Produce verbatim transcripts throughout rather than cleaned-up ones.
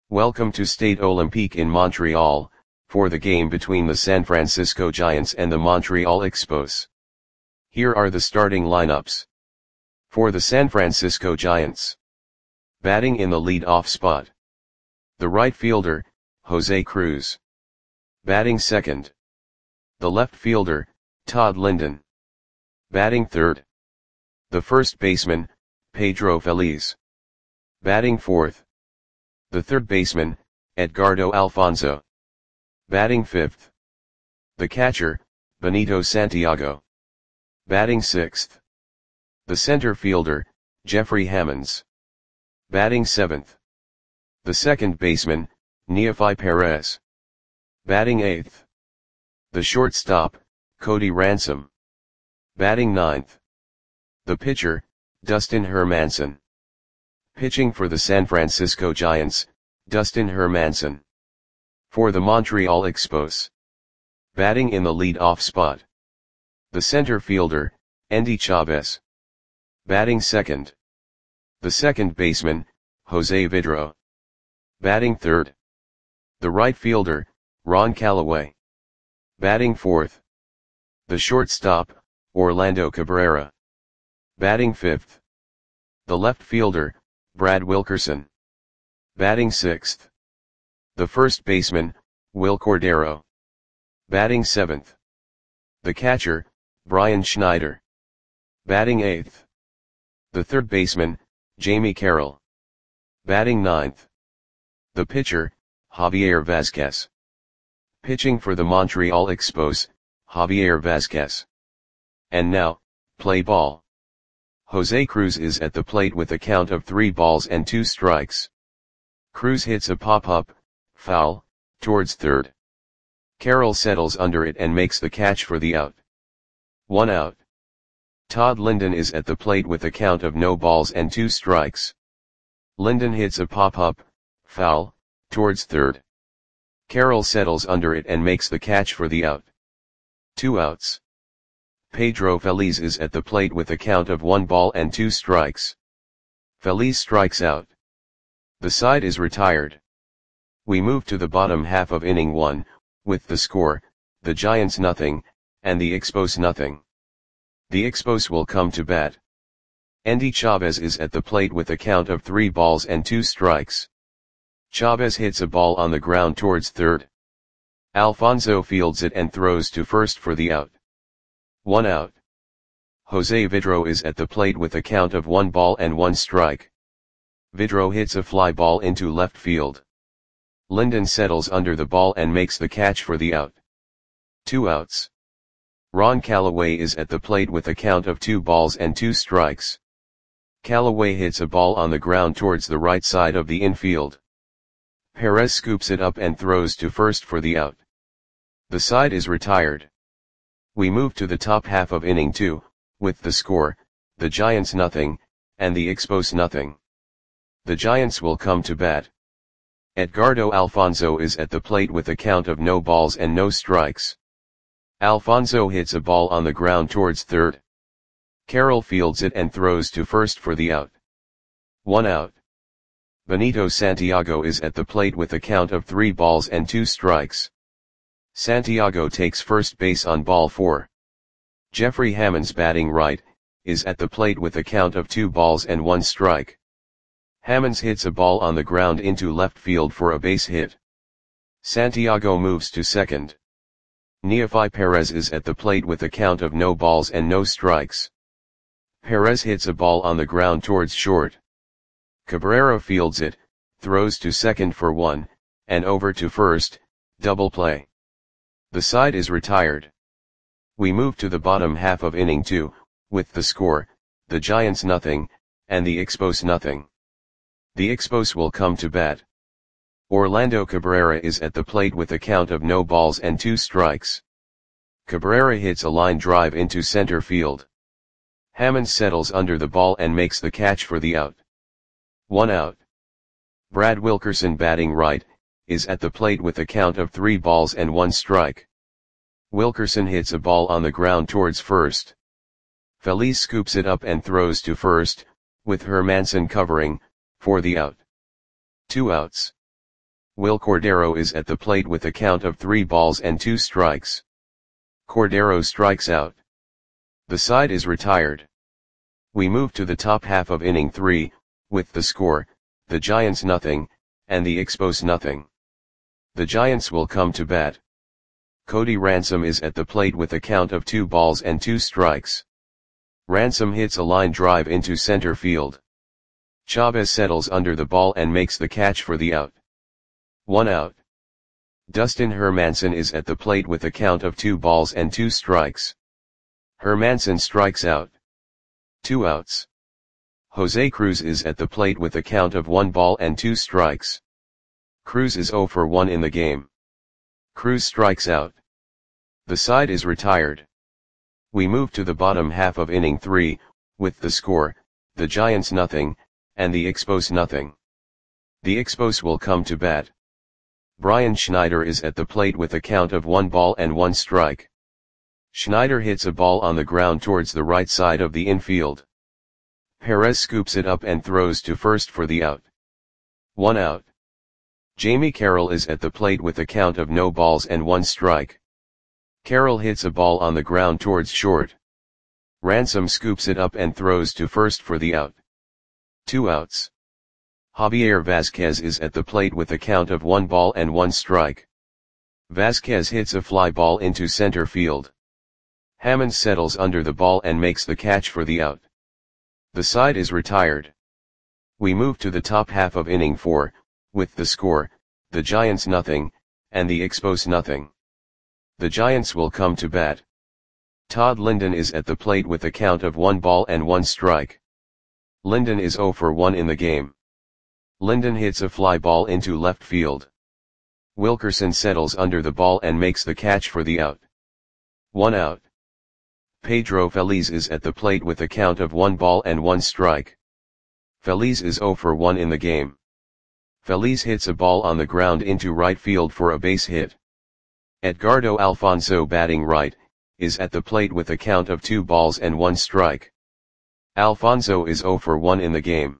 Welcome to Stade Olympique in Montreal, for the game between the San Francisco Giants and the Montreal Expos. Here are the starting lineups. For the San Francisco Giants. Batting in the lead-off spot. The right fielder, Jose Cruz. Batting second. The left fielder, Todd Linden. Batting third. The first baseman, Pedro Feliz. Batting fourth. The third baseman, Edgardo Alfonzo. Batting fifth. The catcher, Benito Santiago. Batting sixth. The center fielder, Jeffrey Hammonds. Batting seventh. The second baseman, Neofy Perez. Batting eighth. The shortstop, Cody Ransom. Batting ninth. The pitcher, Dustin Hermanson. Pitching for the San Francisco Giants, Dustin Hermanson. For the Montreal Expos. Batting in the lead-off spot. The center fielder, Endy Chavez. Batting second. The second baseman, Jose Vidro. Batting third. The right fielder, Ron Callaway. Batting fourth. The shortstop, Orlando Cabrera. Batting fifth. The left fielder, Brad Wilkerson. Batting sixth. The first baseman, Will Cordero. Batting seventh. The catcher, Brian Schneider. Batting eighth. The third baseman, Jamie Carroll. Batting ninth. The pitcher, Javier Vazquez. Pitching for the Montreal Expos, Javier Vazquez. And now, play ball. Jose Cruz is at the plate with a count of three balls and two strikes. Cruz hits a pop-up, foul, towards third. Carroll settles under it and makes the catch for the out. One out. Todd Linden is at the plate with a count of no balls and two strikes. Linden hits a pop-up, foul, towards third. Carroll settles under it and makes the catch for the out. Two outs. Pedro Feliz is at the plate with a count of one ball and two strikes. Feliz strikes out. The side is retired. We move to the bottom half of inning one, with the score, the Giants nothing, and the Expos nothing. The Expos will come to bat. Endy Chavez is at the plate with a count of three balls and two strikes. Chavez hits a ball on the ground towards third. Alfonzo fields it and throws to first for the out. One out. Jose Vidro is at the plate with a count of one ball and one strike. Vidro hits a fly ball into left field. Linden settles under the ball and makes the catch for the out. Two outs. Ron Callaway is at the plate with a count of two balls and two strikes. Callaway hits a ball on the ground towards the right side of the infield. Perez scoops it up and throws to first for the out. The side is retired. We move to the top half of inning two, with the score, the Giants nothing, and the Expos nothing. The Giants will come to bat. Edgardo Alfonzo is at the plate with a count of no balls and no strikes. Alfonzo hits a ball on the ground towards third. Carroll fields it and throws to first for the out. One out. Benito Santiago is at the plate with a count of three balls and two strikes. Santiago takes first base on ball four. Jeffrey Hammonds batting right, is at the plate with a count of two balls and one strike. Hammonds hits a ball on the ground into left field for a base hit. Santiago moves to second. Neofy Perez is at the plate with a count of no balls and no strikes. Perez hits a ball on the ground towards short. Cabrera fields it, throws to second for one, and over to first, double play. The side is retired. We move to the bottom half of inning two, with the score, the Giants nothing, and the Expos nothing. The Expos will come to bat. Orlando Cabrera is at the plate with a count of no balls and two strikes. Cabrera hits a line drive into center field. Hammonds settles under the ball and makes the catch for the out. One out. Brad Wilkerson batting right, is at the plate with a count of three balls and one strike. Wilkerson hits a ball on the ground towards first. Feliz scoops it up and throws to first, with Hermanson covering, for the out. Two outs. Will Cordero is at the plate with a count of three balls and two strikes. Cordero strikes out. The side is retired. We move to the top half of inning three, with the score, the Giants nothing, and the Expos nothing. The Giants will come to bat. Cody Ransom is at the plate with a count of two balls and two strikes. Ransom hits a line drive into center field. Chavez settles under the ball and makes the catch for the out. One out. Dustin Hermanson is at the plate with a count of two balls and two strikes. Hermanson strikes out. Two outs. Jose Cruz is at the plate with a count of one ball and two strikes. Cruz is zero for one in the game. Cruz strikes out. The side is retired. We move to the bottom half of inning three, with the score, the Giants nothing, and the Expos nothing. The Expos will come to bat. Brian Schneider is at the plate with a count of one ball and one strike. Schneider hits a ball on the ground towards the right side of the infield. Perez scoops it up and throws to first for the out. One out. Jamie Carroll is at the plate with a count of no balls and one strike. Carroll hits a ball on the ground towards short. Ransom scoops it up and throws to first for the out. Two outs. Javier Vazquez is at the plate with a count of one ball and one strike. Vazquez hits a fly ball into center field. Hammonds settles under the ball and makes the catch for the out. The side is retired. We move to the top half of inning four, with the score, the Giants nothing, and the Expos nothing. The Giants will come to bat. Todd Linden is at the plate with a count of one ball and one strike. Linden is zero for one in the game. Linden hits a fly ball into left field. Wilkerson settles under the ball and makes the catch for the out. One out. Pedro Feliz is at the plate with a count of one ball and one strike. Feliz is zero for one in the game. Feliz hits a ball on the ground into right field for a base hit. Edgardo Alfonso, batting right, is at the plate with a count of two balls and one strike. Alfonso is zero for one in the game.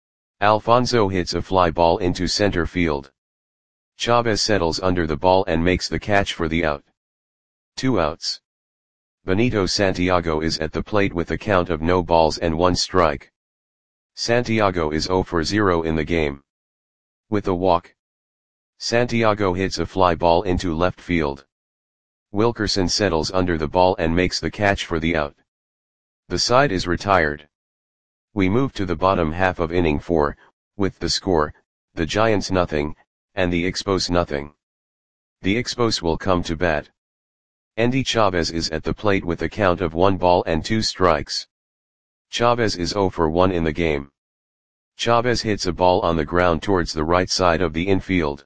Alfonso hits a fly ball into center field. Chavez settles under the ball and makes the catch for the out. Two outs. Benito Santiago is at the plate with a count of no balls and one strike. Santiago is zero for zero in the game. With a walk. Santiago hits a fly ball into left field. Wilkerson settles under the ball and makes the catch for the out. The side is retired. We move to the bottom half of inning four, with the score, the Giants nothing, and the Expos nothing. The Expos will come to bat. Endy Chavez is at the plate with a count of one ball and two strikes. Chavez is zero for one in the game. Chavez hits a ball on the ground towards the right side of the infield.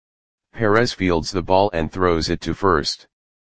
Perez fields the ball and throws it to first.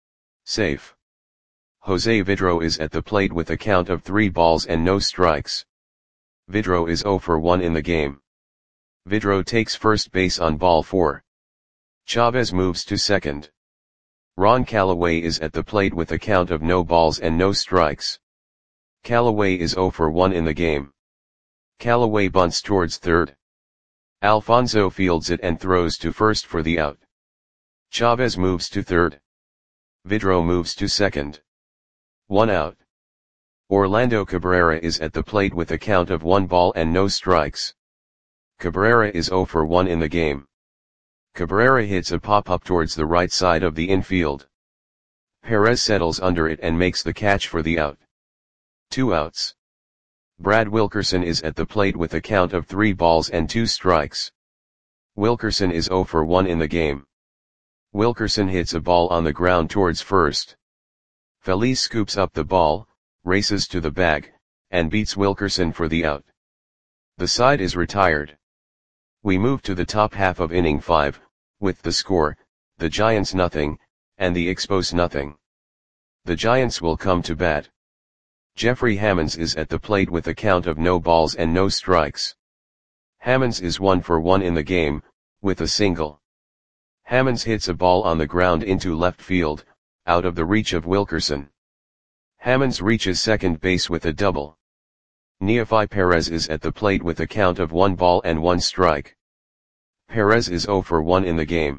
Safe. Jose Vidro is at the plate with a count of three balls and no strikes. Vidro is zero for one in the game. Vidro takes first base on ball four. Chavez moves to second. Ron Callaway is at the plate with a count of no balls and no strikes. Callaway is zero for one in the game. Callaway bunts towards third. Alfonso fields it and throws to first for the out. Chavez moves to third. Vidro moves to second. One out. Orlando Cabrera is at the plate with a count of one ball and no strikes. Cabrera is zero for one in the game. Cabrera hits a pop-up towards the right side of the infield. Perez settles under it and makes the catch for the out. Two outs. Brad Wilkerson is at the plate with a count of three balls and two strikes. Wilkerson is zero for one in the game. Wilkerson hits a ball on the ground towards first. Feliz scoops up the ball, races to the bag, and beats Wilkerson for the out. The side is retired. We move to the top half of inning five, with the score, the Giants nothing, and the Expos nothing. The Giants will come to bat. Jeffrey Hammonds is at the plate with a count of no balls and no strikes. Hammonds is one for one in the game, with a single. Hammonds hits a ball on the ground into left field, out of the reach of Wilkerson. Hammonds reaches second base with a double. Neofi Perez is at the plate with a count of one ball and one strike. Perez is zero for one in the game.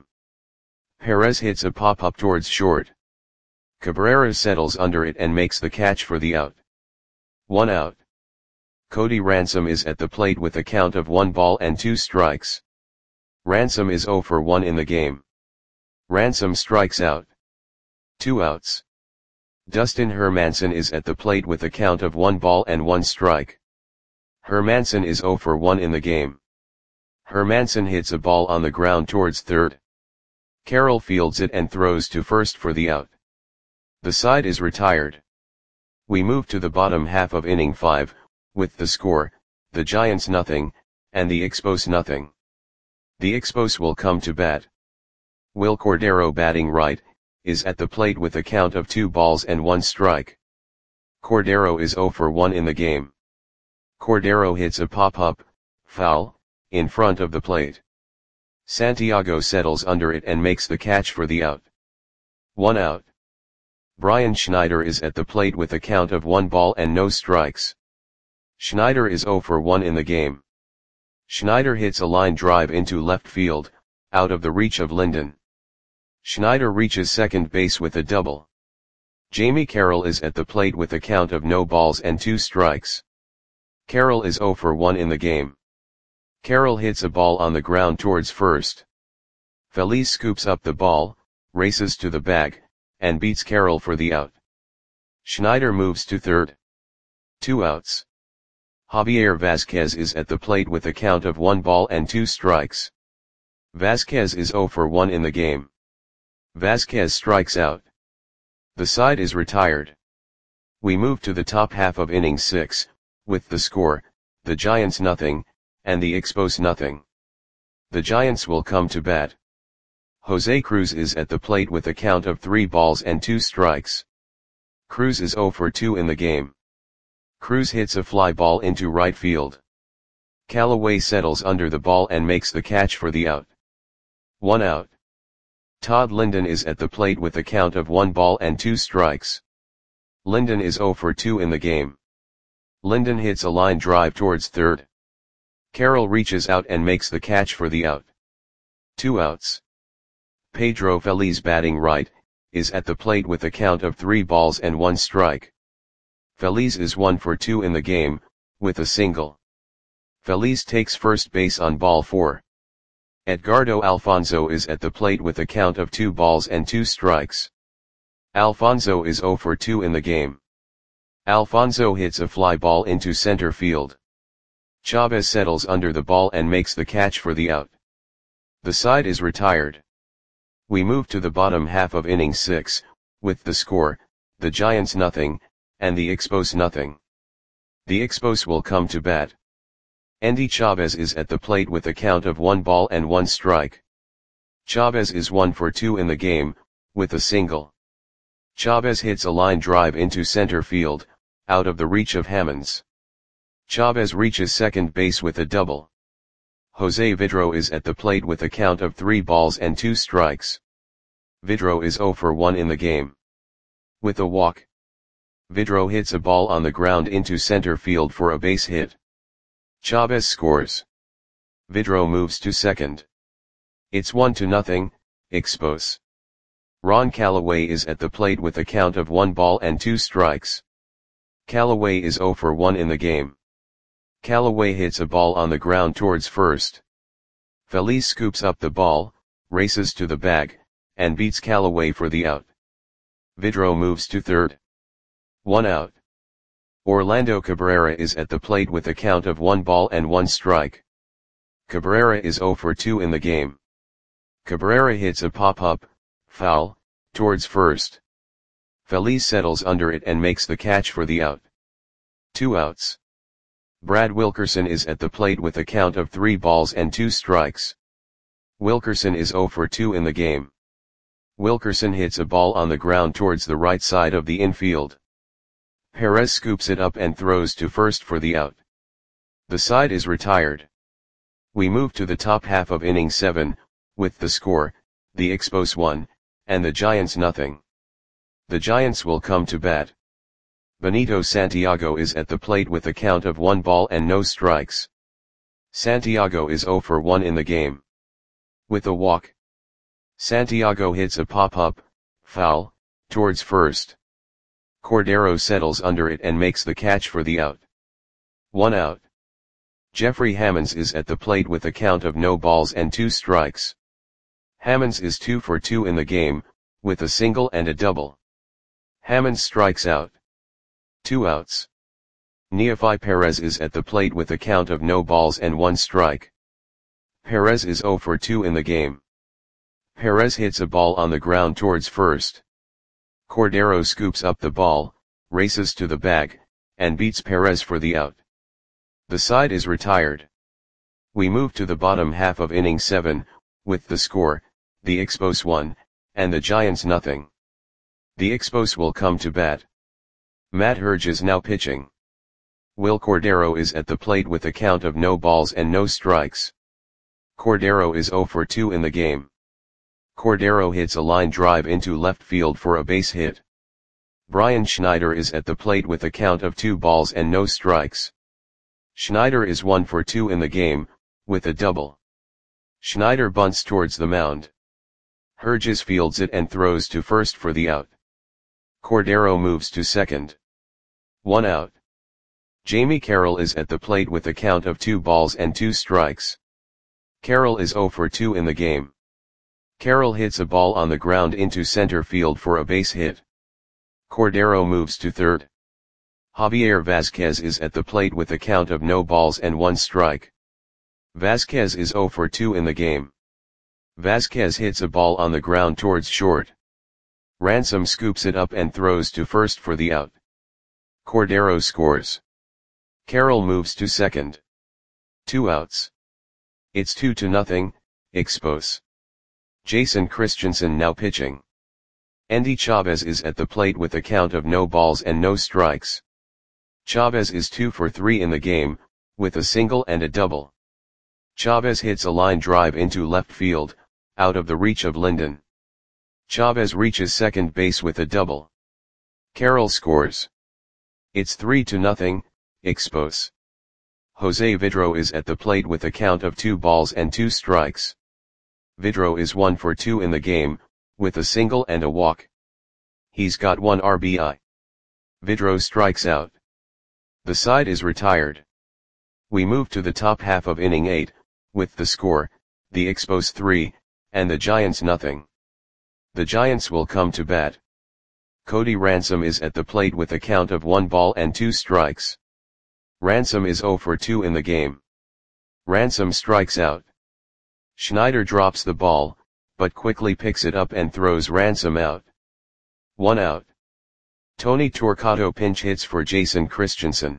Perez hits a pop-up towards short. Cabrera settles under it and makes the catch for the out. One out. Cody Ransom is at the plate with a count of one ball and two strikes. Ransom is zero for one in the game. Ransom strikes out. Two outs. Dustin Hermanson is at the plate with a count of one ball and one strike. Hermanson is zero for one in the game. Hermanson hits a ball on the ground towards third. Carroll fields it and throws to first for the out. The side is retired. We move to the bottom half of inning five, with the score, the Giants nothing, and the Expos nothing. The Expos will come to bat. Will Cordero, batting right, is at the plate with a count of two balls and one strike. Cordero is zero for one in the game. Cordero hits a pop-up, foul, in front of the plate. Santiago settles under it and makes the catch for the out. One out. Brian Schneider is at the plate with a count of one ball and no strikes. Schneider is zero for one in the game. Schneider hits a line drive into left field, out of the reach of Linden. Schneider reaches second base with a double. Jamie Carroll is at the plate with a count of no balls and two strikes. Carroll is zero for one in the game. Carroll hits a ball on the ground towards first. Feliz scoops up the ball, races to the bag, and beats Carroll for the out. Schneider moves to third. Two outs. Javier Vasquez is at the plate with a count of one ball and two strikes. Vasquez is zero for one in the game. Vasquez strikes out. The side is retired. We move to the top half of inning six, with the score, the Giants nothing, and the Expos nothing. The Giants will come to bat. Jose Cruz is at the plate with a count of three balls and two strikes. Cruz is zero for two in the game. Cruz hits a fly ball into right field. Callaway settles under the ball and makes the catch for the out. One out. Todd Linden is at the plate with a count of one ball and two strikes. Linden is zero for two in the game. Linden hits a line drive towards third. Carroll reaches out and makes the catch for the out. Two outs. Pedro Feliz, batting right, is at the plate with a count of three balls and one strike. Feliz is one for two in the game, with a single. Feliz takes first base on ball four. Edgardo Alfonso is at the plate with a count of two balls and two strikes. Alfonso is zero for two in the game. Alfonso hits a fly ball into center field. Chavez settles under the ball and makes the catch for the out. The side is retired. We move to the bottom half of inning six, with the score, the Giants nothing, and the Expos nothing. The Expos will come to bat. Endy Chavez is at the plate with a count of one ball and one strike. Chavez is one for two in the game, with a single. Chavez hits a line drive into center field, out of the reach of Hammonds. Chavez reaches second base with a double. Jose Vidro is at the plate with a count of three balls and two strikes. Vidro is zero for one in the game. With a walk. Vidro hits a ball on the ground into center field for a base hit. Chavez scores. Vidro moves to second. It's one to nothing, Expos. Ron Callaway is at the plate with a count of one ball and two strikes. Callaway is zero for one in the game. Callaway hits a ball on the ground towards first. Feliz scoops up the ball, races to the bag, and beats Callaway for the out. Vidro moves to third. One out. Orlando Cabrera is at the plate with a count of one ball and one strike. Cabrera is zero for two in the game. Cabrera hits a pop-up, foul, towards first. Feliz settles under it and makes the catch for the out. Two outs. Brad Wilkerson is at the plate with a count of three balls and two strikes. Wilkerson is zero for two in the game. Wilkerson hits a ball on the ground towards the right side of the infield. Perez scoops it up and throws to first for the out. The side is retired. We move to the top half of inning seven, with the score, the Expos one, and the Giants nothing. The Giants will come to bat. Benito Santiago is at the plate with a count of one ball and no strikes. Santiago is zero for one in the game. With a walk. Santiago hits a pop-up, foul, towards first. Cordero settles under it and makes the catch for the out. One out. Jeffrey Hammonds is at the plate with a count of no balls and two strikes. Hammonds is two for two in the game, with a single and a double. Hammonds strikes out. Two outs. Neofi Perez is at the plate with a count of no balls and one strike. Perez is zero for two in the game. Perez hits a ball on the ground towards first. Cordero scoops up the ball, races to the bag, and beats Perez for the out. The side is retired. We move to the bottom half of inning seven, with the score, the Expos one, and the Giants nothing. The Expos will come to bat. Matt Herge is now pitching. Will Cordero is at the plate with a count of no balls and no strikes. Cordero is zero for two in the game. Cordero hits a line drive into left field for a base hit. Brian Schneider is at the plate with a count of two balls and no strikes. Schneider is one for two in the game, with a double. Schneider bunts towards the mound. Herges fields it and throws to first for the out. Cordero moves to second. One out. Jamie Carroll is at the plate with a count of two balls and two strikes. Carroll is zero for two in the game. Carroll hits a ball on the ground into center field for a base hit. Cordero moves to third. Javier Vazquez is at the plate with a count of no balls and one strike. Vazquez is zero for two in the game. Vazquez hits a ball on the ground towards short. Ransom scoops it up and throws to first for the out. Cordero scores. Carroll moves to second. Two outs. It's two to nothing, Expos. Jason Christensen now pitching. Andy Chavez is at the plate with a count of no balls and no strikes. Chavez is two for three in the game, with a single and a double. Chavez hits a line drive into left field, out of the reach of Linden. Chavez reaches second base with a double. Carroll scores. It's three to nothing, Expos. Jose Vidro is at the plate with a count of two balls and two strikes. Vidro is one for two in the game, with a single and a walk. He's got one R B I. Vidro strikes out. The side is retired. We move to the top half of inning eight, with the score, the Expos three, and the Giants nothing. The Giants will come to bat. Cody Ransom is at the plate with a count of one ball and two strikes. Ransom is zero for two in the game. Ransom strikes out. Schneider drops the ball, but quickly picks it up and throws Ransom out. One out. Tony Torquato pinch hits for Jason Christensen.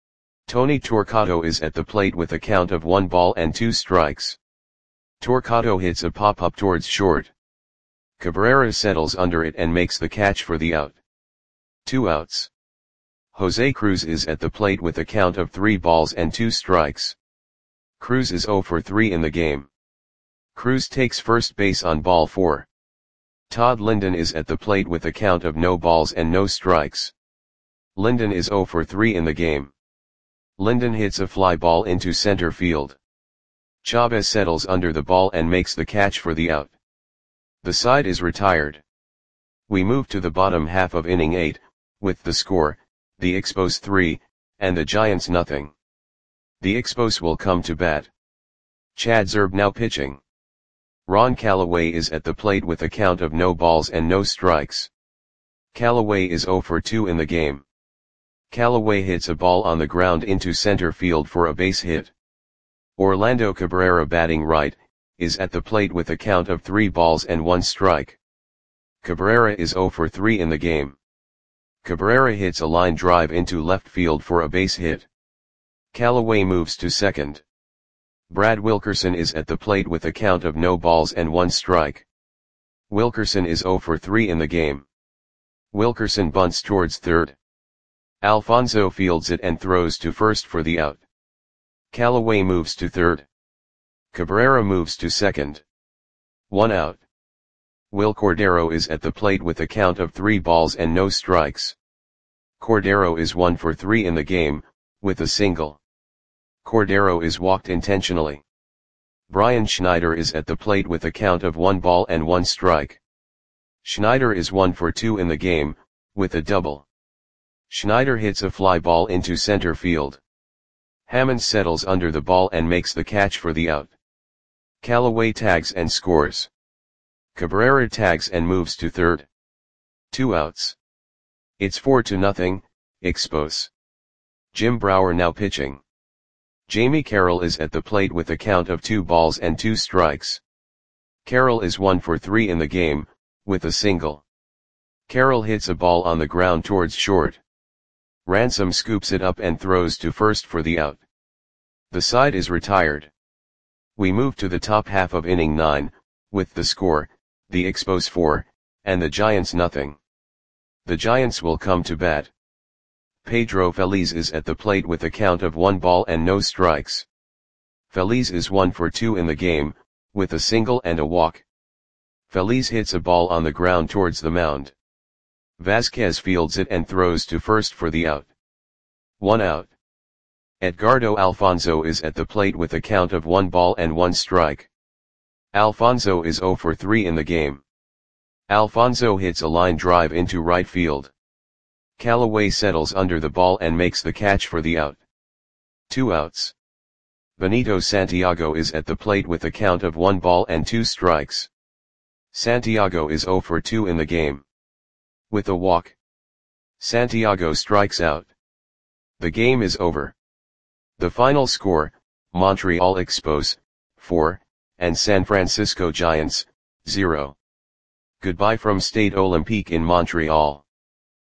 Tony Torquato is at the plate with a count of one ball and two strikes. Torquato hits a pop-up towards short. Cabrera settles under it and makes the catch for the out. Two outs. Jose Cruz is at the plate with a count of three balls and two strikes. Cruz is zero for three in the game. Cruz takes first base on ball four. Todd Linden is at the plate with a count of no balls and no strikes. Linden is zero for three in the game. Linden hits a fly ball into center field. Chavez settles under the ball and makes the catch for the out. The side is retired. We move to the bottom half of inning eight, with the score, the Expos three, and the Giants nothing. The Expos will come to bat. Chad Zerb now pitching. Ron Callaway is at the plate with a count of no balls and no strikes. Callaway is zero for two in the game. Callaway hits a ball on the ground into center field for a base hit. Orlando Cabrera batting right, is at the plate with a count of three balls and one strike. Cabrera is zero for three in the game. Cabrera hits a line drive into left field for a base hit. Callaway moves to second. Brad Wilkerson is at the plate with a count of no balls and one strike. Wilkerson is zero for three in the game. Wilkerson bunts towards third. Alfonso fields it and throws to first for the out. Callaway moves to third. Cabrera moves to second. One out. Will Cordero is at the plate with a count of three balls and no strikes. Cordero is one for three in the game, with a single. Cordero is walked intentionally. Brian Schneider is at the plate with a count of one ball and one strike. Schneider is one for two in the game, with a double. Schneider hits a fly ball into center field. Hammond settles under the ball and makes the catch for the out. Callaway tags and scores. Cabrera tags and moves to third. Two outs. It's four to nothing, Expos. Jim Brower now pitching. Jamie Carroll is at the plate with a count of two balls and two strikes. Carroll is one for three in the game, with a single. Carroll hits a ball on the ground towards short. Ransom scoops it up and throws to first for the out. The side is retired. We move to the top half of inning nine, with the score, the Expos four, and the Giants nothing. The Giants will come to bat. Pedro Feliz is at the plate with a count of one ball and no strikes. Feliz is one for two in the game, with a single and a walk. Feliz hits a ball on the ground towards the mound. Vasquez fields it and throws to first for the out. One out. Edgardo Alfonzo is at the plate with a count of one ball and one strike. Alfonzo is zero for three in the game. Alfonzo hits a line drive into right field. Callaway settles under the ball and makes the catch for the out. Two outs. Benito Santiago is at the plate with a count of one ball and two strikes. Santiago is zero for two in the game. With a walk, Santiago strikes out. The game is over. The final score, Montreal Expos, four, and San Francisco Giants, zero. Goodbye from Stade Olympique in Montreal.